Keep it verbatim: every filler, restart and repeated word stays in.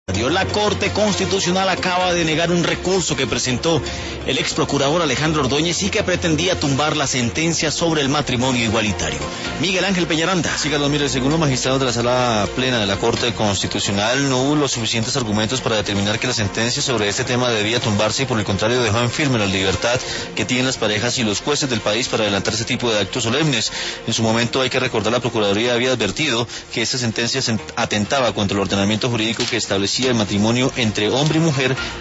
La Corte Constitucional acaba de negar un recurso que presentó el ex procurador Alejandro Ordóñez y que pretendía tumbar la sentencia sobre el matrimonio igualitario. Miguel Ángel Peñaranda. Sí, Carlos, mire, según los magistrados de la Sala Plena de la Corte Constitucional, no hubo los suficientes argumentos para determinar que la sentencia sobre este tema debía tumbarse y por el contrario dejó en firme la libertad que tienen las parejas y los jueces del país para adelantar ese tipo de actos solemnes. En su momento, hay que recordar, la Procuraduría había advertido que esta sentencia atentaba contra el ordenamiento jurídico que establecía el matrimonio entre hombre y mujer